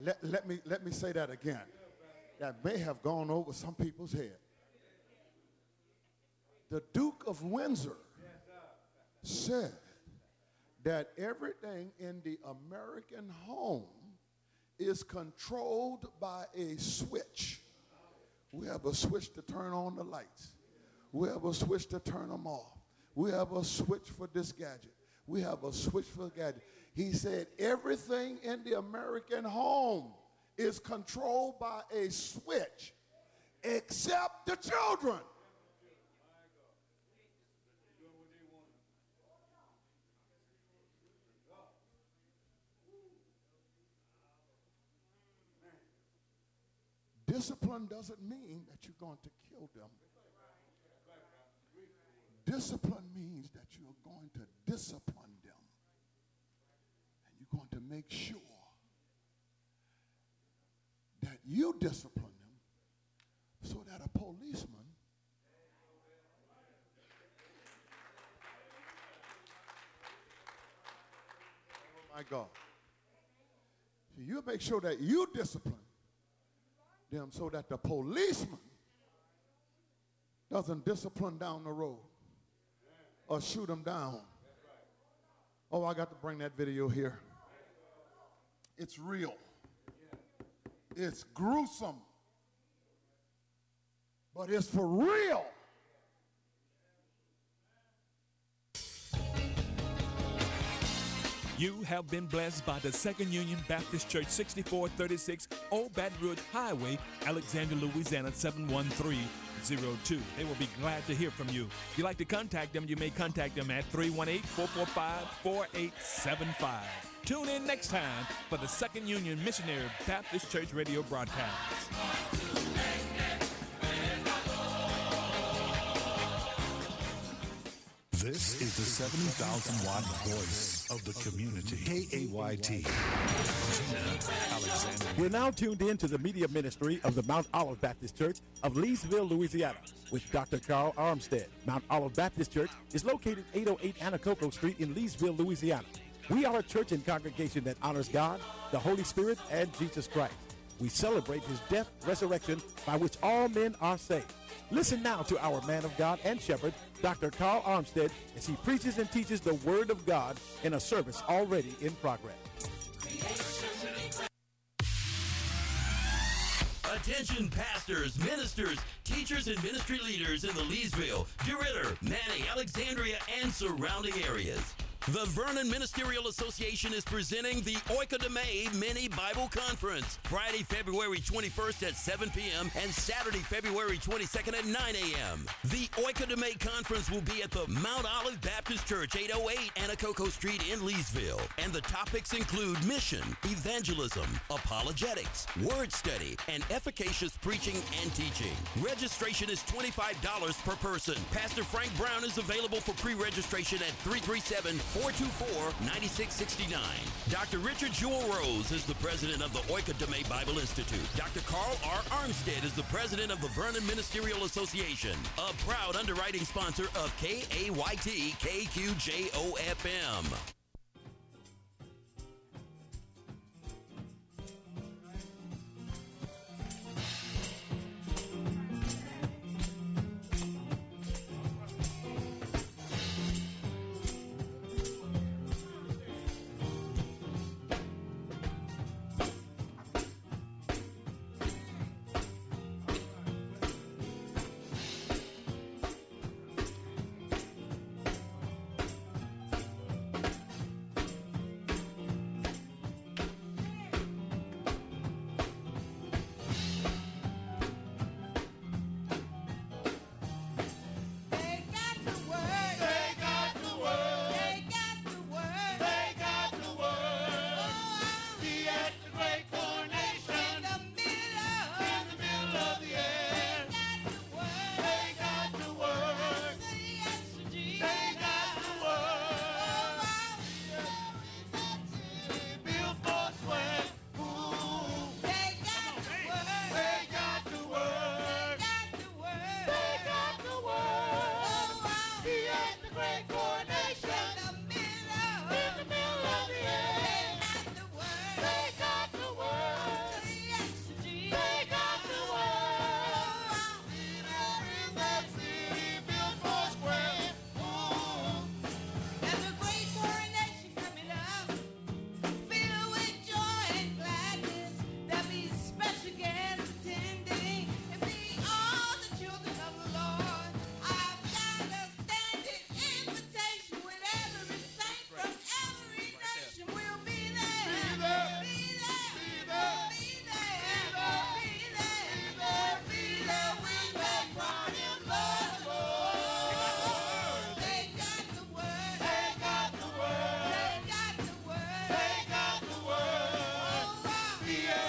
Let me say that again. That may have gone over some people's head. The Duke of Windsor said that everything in the American home is controlled by a switch. We have a switch to turn on the lights. We have a switch to turn them off. We have a switch for this gadget. We have a switch for the gadget. He said everything in the American home is controlled by a switch except the children. Discipline doesn't mean that you're going to kill them. Discipline means that you're going to discipline them. And you're going to make sure that you discipline them so that a policeman my God. So you make sure that you discipline them so that the policeman doesn't discipline down the road or shoot them down. Oh, I got to bring that video here. It's real. It's gruesome. But it's for real. You have been blessed by the Second Union Baptist Church, 6436 Old Baton Rouge Highway, Alexandria, Louisiana, 71302. They will be glad to hear from you. If you'd like to contact them, you may contact them at 318-445-4875. Tune in next time for the Second Union Missionary Baptist Church radio broadcast. This is the 70,000-watt voice of the community. KAYT. Gina Alexander. We're now tuned in to the media ministry of the Mount Olive Baptist Church of Leesville, Louisiana, with Dr. Carl Armstead. Mount Olive Baptist Church is located 808 Anacoco Street in Leesville, Louisiana. We are a church and congregation that honors God, the Holy Spirit, and Jesus Christ. We celebrate his death, resurrection, by which all men are saved. Listen now to our man of God and shepherd, Dr. Carl Armstead, as he preaches and teaches the Word of God in a service already in progress. Attention pastors, ministers, teachers, and ministry leaders in the Leesville, DeRidder, Manning, Alexandria, and surrounding areas. The Vernon Ministerial Association is presenting the Oikodomé Mini Bible Conference, Friday, February 21st at 7 p.m. and Saturday, February 22nd at 9 a.m. The Oikodomé Conference will be at the Mount Olive Baptist Church, 808 Anacoco Street in Leesville, and the topics include mission, evangelism, apologetics, word study, and efficacious preaching and teaching. Registration is $25 per person. Pastor Frank Brown is available for pre-registration at 337-424-9669. Dr. Richard Jewell Rose is the president of the Oikodomé Bible Institute. Dr. Carl R. Armstead is the president of the Vernon Ministerial Association, a proud underwriting sponsor of KAYT KQJOFM.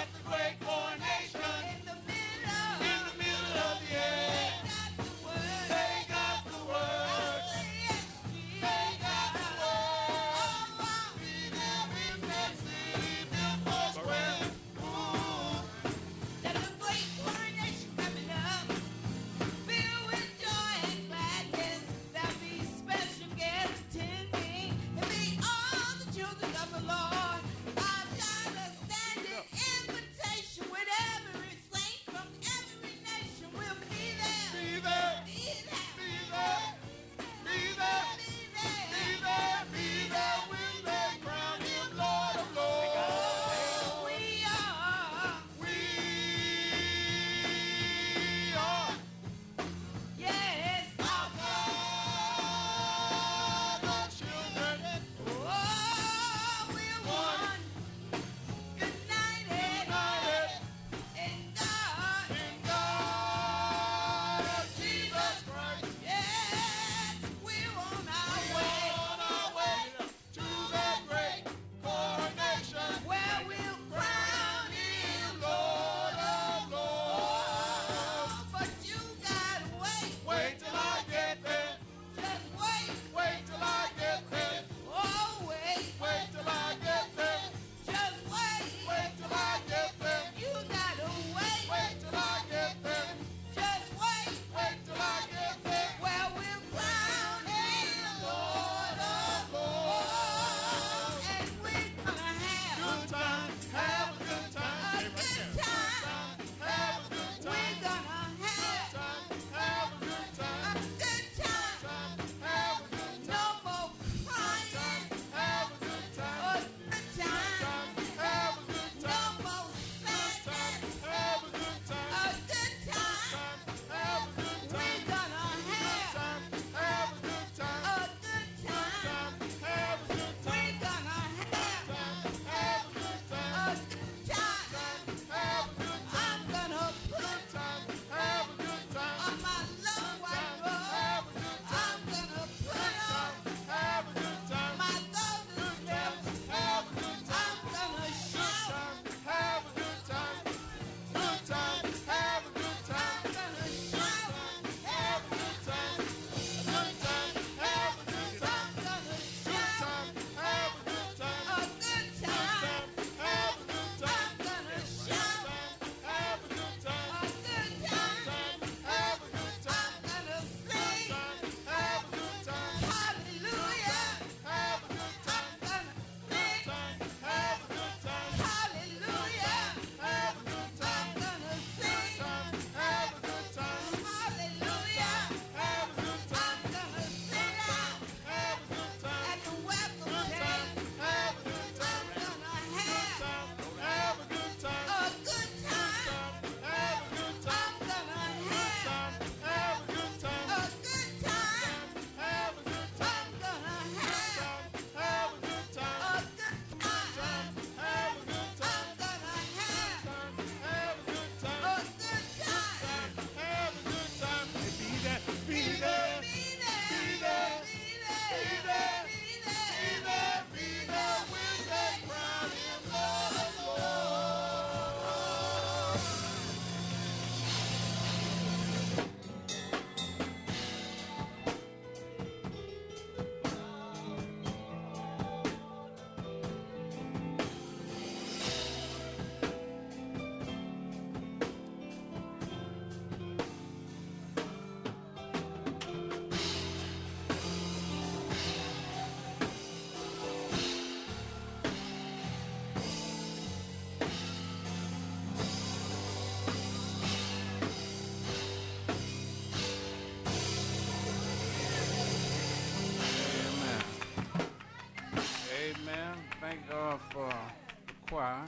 Amen. Thank God for the choir.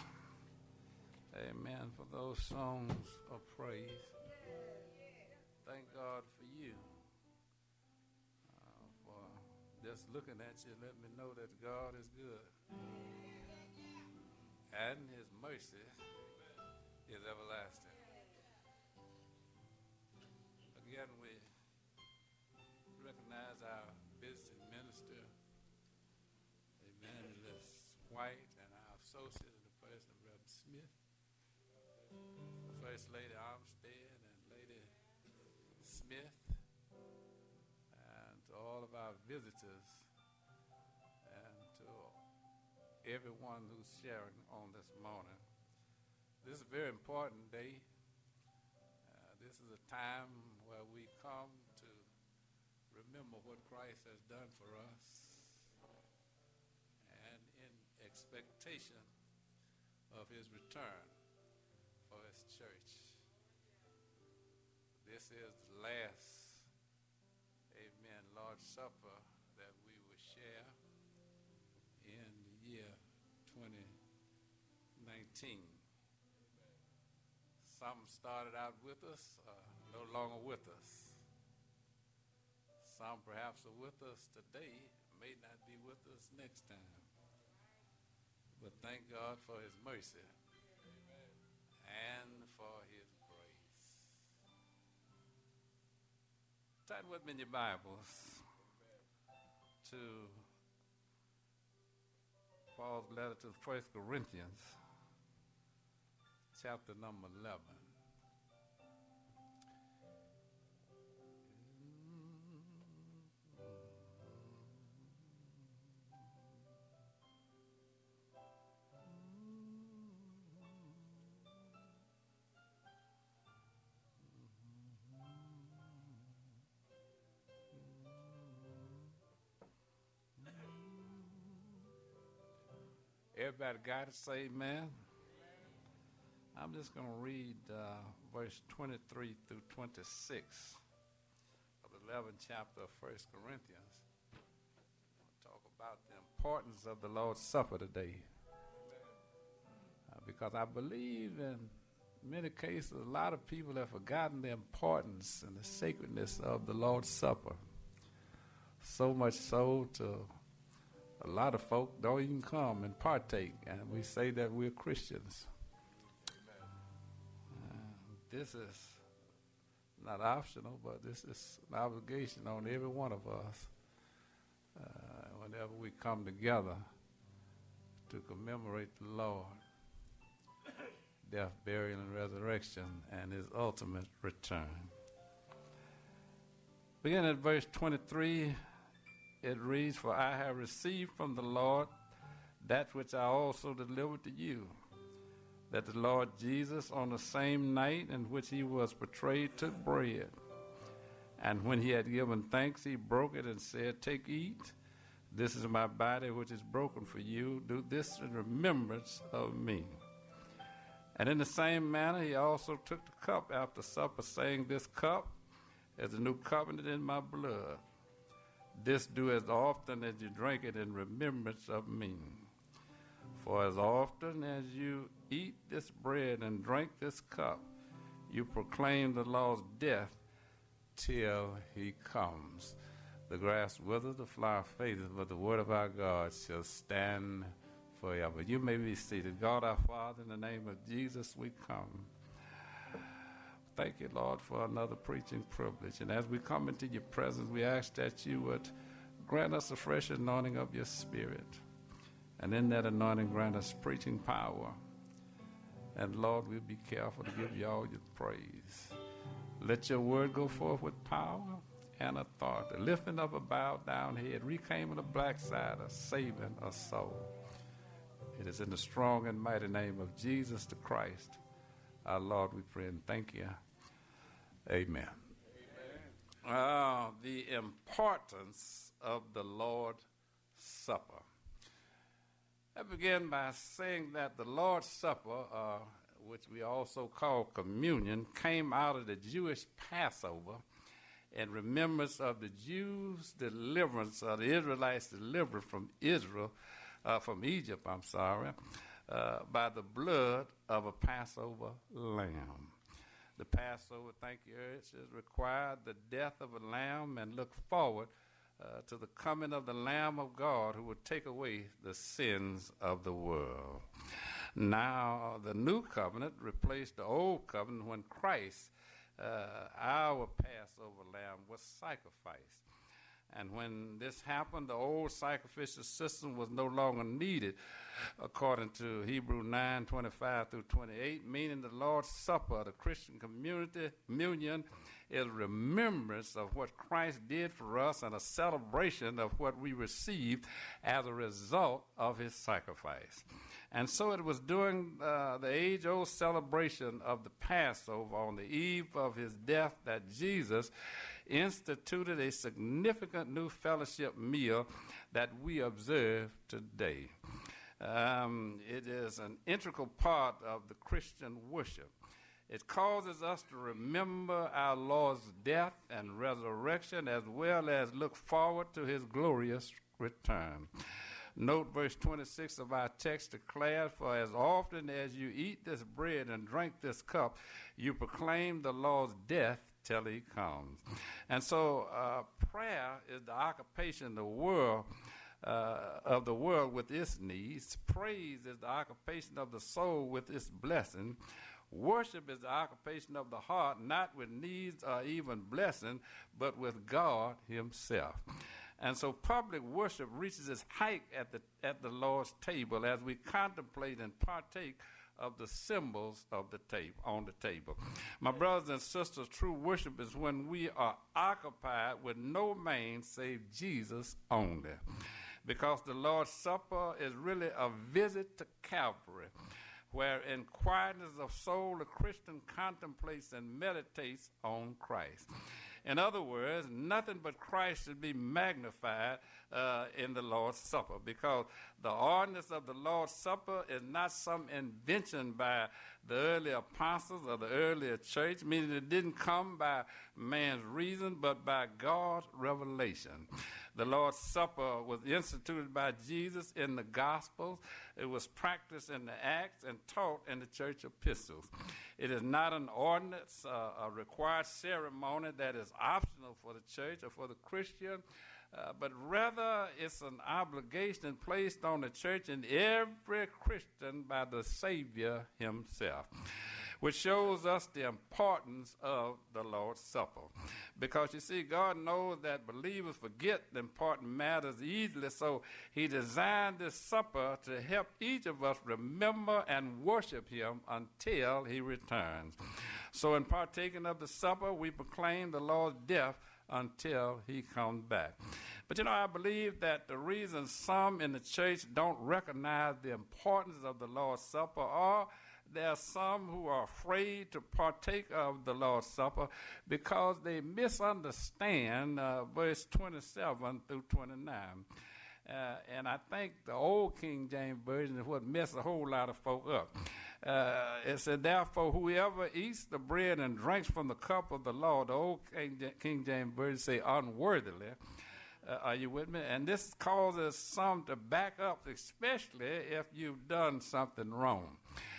Amen. For those songs of praise. Thank God for you. For just looking at you, let me know that God is good. And his mercy is everlasting. Again, we recognize our visiting minister, Evangelist White, and our associate in the person of Reverend Smith. First Lady Armstead and Lady Smith, and to all of our visitors, and to everyone who's sharing on this morning. This is a very important day. This is a time where we come to remember what Christ has done for us, and in expectation of his return for his church. This is the last, amen, Lord's Supper that we will share in the year 2019. Some started out with us, no longer with us. Some perhaps are with us today, may not be with us next time. But thank God for his mercy and for his grace. Turn with me in your Bibles to Paul's letter to the 1 Corinthians, chapter number 11. Everybody got it? Say amen. I'm just going to read verse 23 through 26 of the 11th chapter of 1 Corinthians. I'll talk about the importance of the Lord's Supper today. Because I believe in many cases a lot of people have forgotten the importance and the sacredness of the Lord's Supper. So much so to a lot of folk don't even come and partake, and we say that we're Christians. This is not optional, but this is an obligation on every one of us whenever we come together to commemorate the Lord, death, burial, and resurrection, and his ultimate return. Beginning at verse 23, it reads, "For I have received from the Lord that which I also delivered to you, that the Lord Jesus, on the same night in which he was betrayed, took bread. And when he had given thanks, he broke it and said, 'Take, eat. This is my body, which is broken for you. Do this in remembrance of me.' And in the same manner, he also took the cup after supper, saying, 'This cup is the new covenant in my blood. This do as often as you drink it in remembrance of me. For as often as you eat this bread and drink this cup, you proclaim the Lord's death till he comes. The grass withers, the flower fadeth, but the word of our God shall stand forever.'" You may be seated. God our Father, in the name of Jesus, we come. Thank you, Lord, for another preaching privilege. And as we come into your presence, we ask that you would grant us a fresh anointing of your Spirit. And in that anointing, grant us preaching power. And Lord, we'll be careful to give you all your praise. Let your word go forth with power and authority, lifting up a bowed down head, reclaiming a black side, saving a soul. It is in the strong and mighty name of Jesus the Christ, our Lord, we pray and thank you. Amen. The importance of the Lord's Supper. I begin by saying that the Lord's Supper, which we also call communion, came out of the Jewish Passover in remembrance of the Jews' deliverance, the Israelites' deliverance from Egypt, by the blood of a Passover lamb. The Passover, thank you, Urge, required the death of a lamb and looked forward to the coming of the Lamb of God who would take away the sins of the world. Now, the new covenant replaced the old covenant when Christ, our Passover lamb, was sacrificed. And when this happened, the old sacrificial system was no longer needed. according to Hebrew 9:25 through 28, meaning the Lord's Supper, the Christian communion, is remembrance of what Christ did for us and a celebration of what we received as a result of his sacrifice. And so it was during the age-old celebration of the Passover on the eve of his death that Jesus instituted a significant new fellowship meal that we observe today. It is an integral part of the Christian worship. It causes us to remember our Lord's death and resurrection as well as look forward to his glorious return. Note verse 26 of our text declares, "For as often as you eat this bread and drink this cup, you proclaim the Lord's death till he comes." And so prayer is the occupation of the world with its needs. Praise is the occupation of the soul with its blessing. Worship is the occupation of the heart, not with needs or even blessing, but with God himself. And so public worship reaches its height at the Lord's table as we contemplate and partake of the symbols of the table on the table. My brothers and sisters, true worship is when we are occupied with no man save Jesus only. Because the Lord's Supper is really a visit to Calvary, where in quietness of soul the Christian contemplates and meditates on Christ. In other words, nothing but Christ should be magnified in the Lord's Supper, because the ordinance of the Lord's Supper is not some invention by the early apostles or the earlier church, meaning it didn't come by man's reason, but by God's revelation. The Lord's Supper was instituted by Jesus in the Gospels. It was practiced in the Acts and taught in the church epistles. It is not an ordinance, a required ceremony that is optional for the church or for the Christian, but rather it's an obligation placed on the church and every Christian by the Savior himself, which shows us the importance of the Lord's Supper. Because you see, God knows that believers forget the important matters easily, so he designed this supper to help each of us remember and worship him until he returns. So in partaking of the supper, we proclaim the Lord's death until he comes back. But I believe that the reason some in the church don't recognize the importance of the Lord's Supper, or there are some who are afraid to partake of the Lord's Supper because they misunderstand verse 27 through 29. And I think the old King James Version is what messed a whole lot of folk up. It said, "Therefore, whoever eats the bread and drinks from the cup of the Lord," the old King James Version say unworthily. Are you with me? And this causes some to back up, especially if you've done something wrong.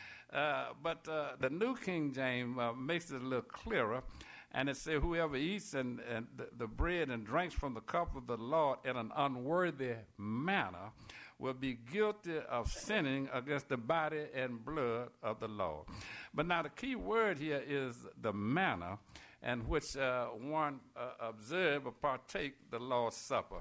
But the New King James makes it a little clearer, and it says, "Whoever eats and the bread and drinks from the cup of the Lord in an unworthy manner will be guilty of sinning against the body and blood of the Lord." But now the key word here is the manner in which one observe or partake the Lord's Supper.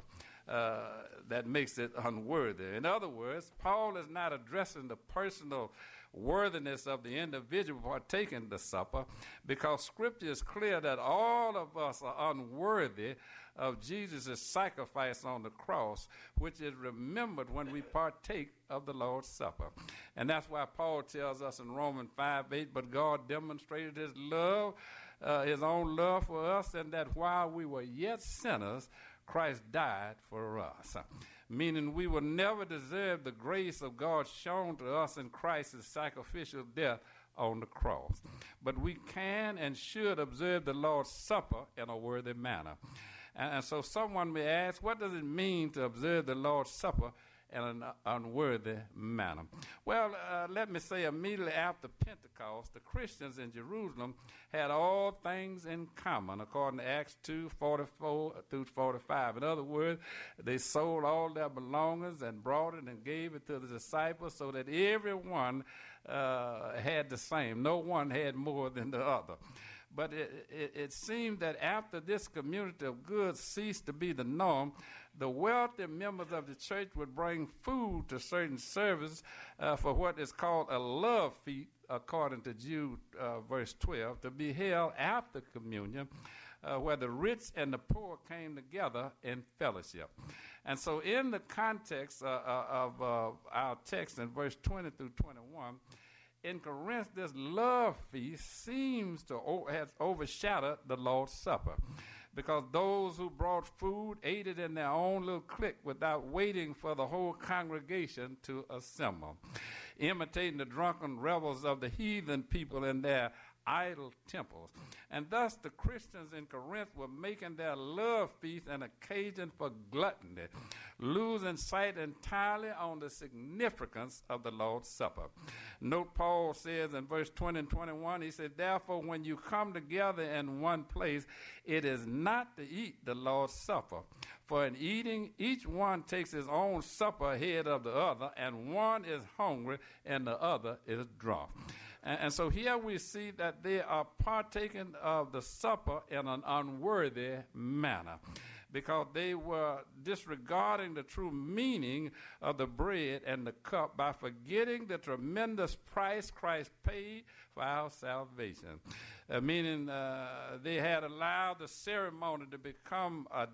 That makes it unworthy. In other words, Paul is not addressing the personal worthiness of the individual partaking the supper, because Scripture is clear that all of us are unworthy of Jesus' sacrifice on the cross, which is remembered when we partake of the Lord's Supper. And that's why Paul tells us in Romans 5:8, "But God demonstrated his love, his own love for us, and that while we were yet sinners, Christ died for us." Meaning we will never deserve the grace of God shown to us in Christ's sacrificial death on the cross. But we can and should observe the Lord's Supper in a worthy manner. And so someone may ask, what does it mean to observe the Lord's Supper in an unworthy manner? Well, let me say immediately after Pentecost, the Christians in Jerusalem had all things in common, according to Acts 2:44 through 45. In other words, they sold all their belongings and brought it and gave it to the disciples so that everyone had the same. No one had more than the other. But it seemed that after this community of goods ceased to be the norm, the wealthy members of the church would bring food to certain services for what is called a love feast, according to Jude verse 12, to be held after communion, where the rich and the poor came together in fellowship. And so in the context of our text in verse 20 through 21, in Corinth, this love feast seems to have overshadowed the Lord's Supper, because those who brought food ate it in their own little clique without waiting for the whole congregation to assemble, imitating the drunken revels of the heathen people in their idol temples. And thus the Christians in Corinth were making their love feast an occasion for gluttony, losing sight entirely on the significance of the Lord's Supper. Note Paul says in verse 20 and 21, he said, therefore, when you come together in one place, it is not to eat the Lord's Supper. For in eating, each one takes his own supper ahead of the other, and one is hungry and the other is drunk. And so here we see that they are partaking of the supper in an unworthy manner, because they were disregarding the true meaning of the bread and the cup by forgetting the tremendous price Christ paid for our salvation. Meaning they had allowed the ceremony to become a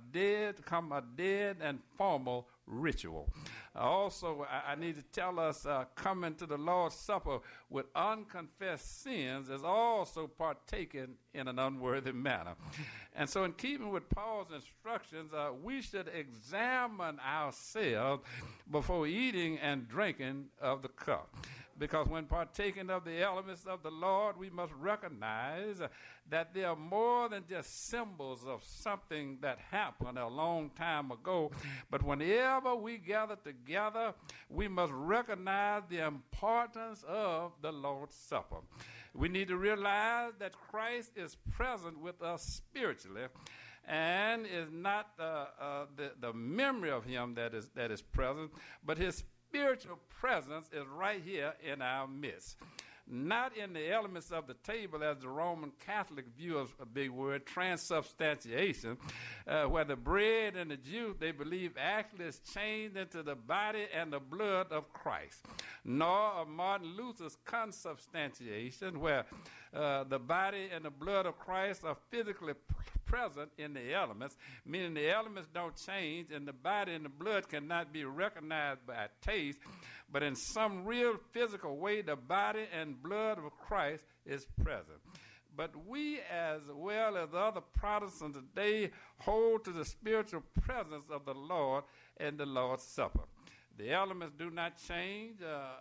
dead and formal ritual. Also, I need to tell us coming to the Lord's Supper with unconfessed sins is also partaken in an unworthy manner. And so in keeping with Paul's instructions, we should examine ourselves before eating and drinking of the cup. Because when partaking of the elements of the Lord, we must recognize that they are more than just symbols of something that happened a long time ago. But whenever we gather together, we must recognize the importance of the Lord's Supper. We need to realize that Christ is present with us spiritually, and is not the memory of him that is present, but his spiritual presence is right here in our midst. Not in the elements of the table, as the Roman Catholic view of a big word, transubstantiation, where the bread and the juice, they believe, actually is changed into the body and the blood of Christ. Nor of Martin Luther's consubstantiation, where the body and the blood of Christ are physically present in the elements, meaning the elements don't change and the body and the blood cannot be recognized by taste, but in some real physical way, the body and blood of Christ is present. But we, as well as other Protestants today, hold to the spiritual presence of the Lord in the Lord's Supper. The elements do not change.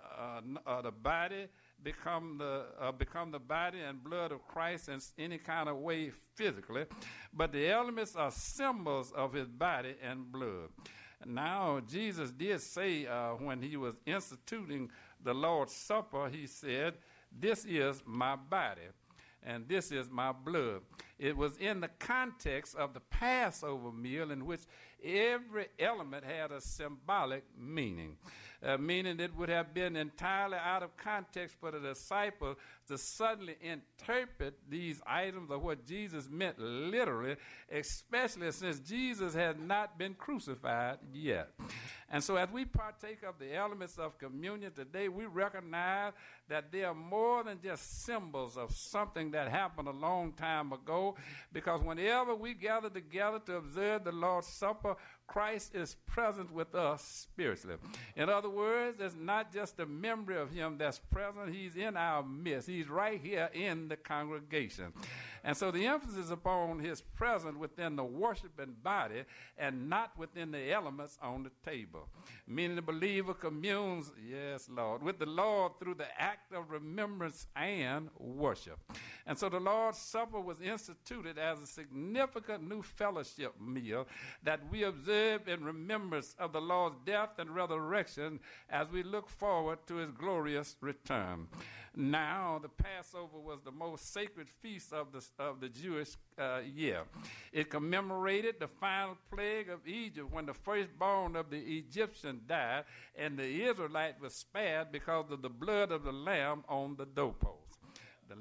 The body become the body and blood of Christ in any kind of way physically, but the elements are symbols of his body and blood. Now, Jesus did say when he was instituting the Lord's Supper, he said, "This is my body, and this is my blood." It was in the context of the Passover meal in which every element had a symbolic meaning, meaning it would have been entirely out of context for the disciples to suddenly interpret these items of what Jesus meant literally, especially since Jesus had not been crucified yet. And so as we partake of the elements of communion today, we recognize that they are more than just symbols of something that happened a long time ago, because whenever we gather together to observe the Lord's Supper, Christ is present with us spiritually. In other words, it's not just a memory of him that's present. He's in our midst. He's right here in the congregation. And so the emphasis upon his presence within the worshiping body and not within the elements on the table. Meaning the believer communes, yes, Lord, with the Lord through the act of remembrance and worship. And so the Lord's Supper was instituted as a significant new fellowship meal that we observe in remembrance of the Lord's death and resurrection as we look forward to his glorious return. Now, the Passover was the most sacred feast of the Jewish year. It commemorated the final plague of Egypt, when the firstborn of the Egyptian died and the Israelite was spared because of the blood of the lamb on the doorpost. The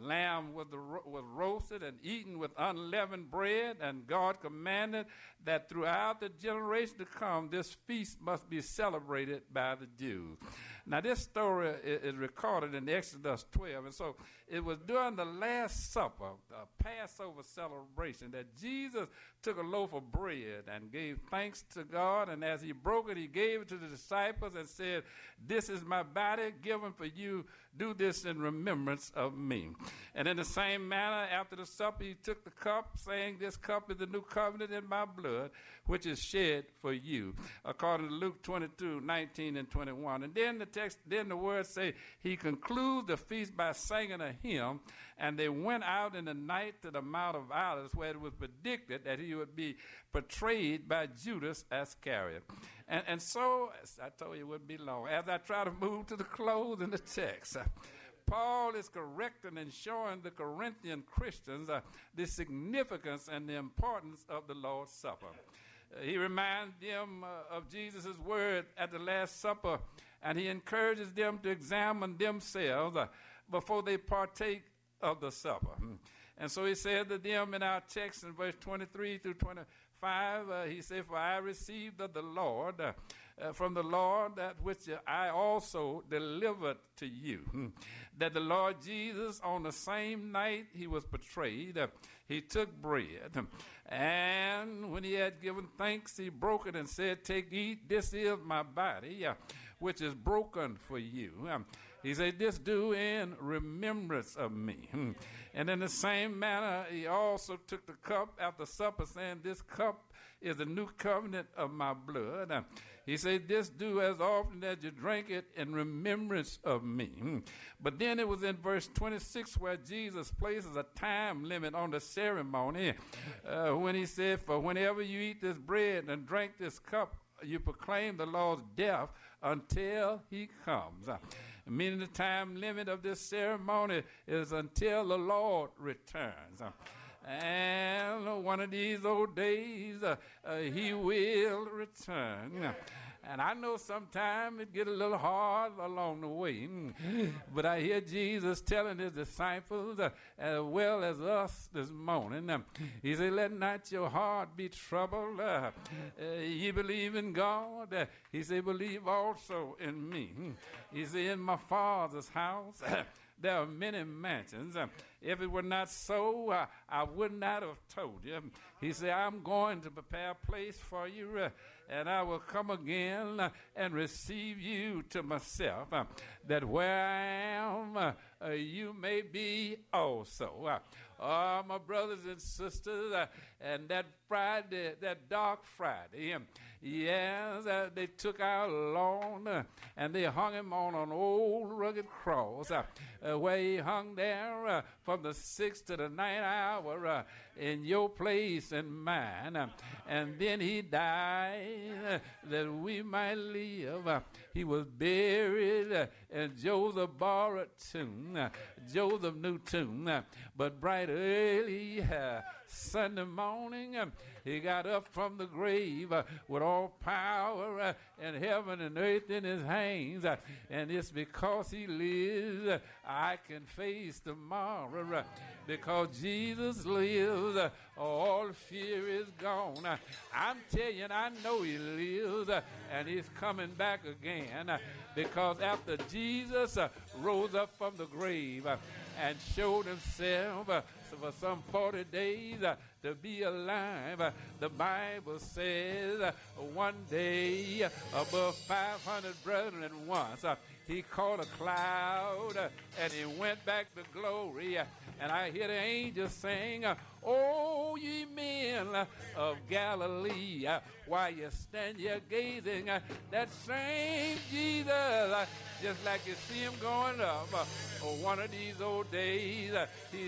lamb was roasted and eaten with unleavened bread, and God commanded that throughout the generation to come, this feast must be celebrated by the Jews. Now, this story is recorded in Exodus 12, and so it was during the Last Supper, the Passover celebration, that Jesus took a loaf of bread and gave thanks to God, and as he broke it, he gave it to the disciples and said, "This is my body given for you. Do this in remembrance of me." And in the same manner, after the supper, he took the cup, saying, "This cup is the new covenant in my blood, which is shed for you," according to Luke 22:19 and 21. And then the words say, he concludes the feast by singing a hymn, and they went out in the night to the Mount of Olives, where it was predicted that he would be betrayed by Judas Iscariot. And so, as I told you, it wouldn't be long. As I try to move to the close in the text, Paul is correcting and showing the Corinthian Christians the significance and the importance of the Lord's Supper. He reminds them of Jesus' word at the Last Supper, and he encourages them to examine themselves before they partake of the supper. And so he said to them in our text in verse 23 through 25, he said, "For I received of the Lord, from the Lord that which I also delivered to you, that the Lord Jesus, on the same night he was betrayed, he took bread, and when he had given thanks, he broke it and said, 'Take, eat, this is my body, which is broken for you.' He said, 'This do in remembrance of me.' And in the same manner, he also took the cup after supper, saying, 'This cup is the new covenant of my blood.' He said, 'This do as often as you drink it in remembrance of me.' But then it was in verse 26 where Jesus places a time limit on the ceremony when he said, 'For whenever you eat this bread and drink this cup, you proclaim the Lord's death until he comes.' Meaning the time limit of this ceremony is until the Lord returns. And one of these old days, he will return. And I know sometimes it gets a little hard along the way. But I hear Jesus telling his disciples, as well as us this morning, he said, 'Let not your heart be troubled. You believe in God.' He said, 'Believe also in me.' He said, 'In my Father's house there are many mansions. If it were not so, I would not have told you.' He said, 'I'm going to prepare a place for you, and I will come again and receive you to myself, that where I am, you may be also.'" My brothers and sisters, and that Friday, that dark Friday, yes, they took our Lord and they hung him on an old rugged cross where he hung there from the 6th to the 9th hour in your place and mine. And then he died that we might live. He was buried in Joseph borrowed tomb. Joseph knew tomb. But bright early Sunday morning, he got up from the grave with all power in heaven and earth in his hands. And it's because he lives, I can face tomorrow. Because Jesus lives, all fear is gone. I'm telling you, I know he lives, and he's coming back again. Because after Jesus rose up from the grave and showed himself for some 40 days to be alive, the Bible says one day above 500 brethren once, he caught a cloud and he went back to glory. And I hear the angels sing, "Oh, ye men of Galilee, while you stand here gazing, that same Jesus, just like you see him going up, one of these old days, he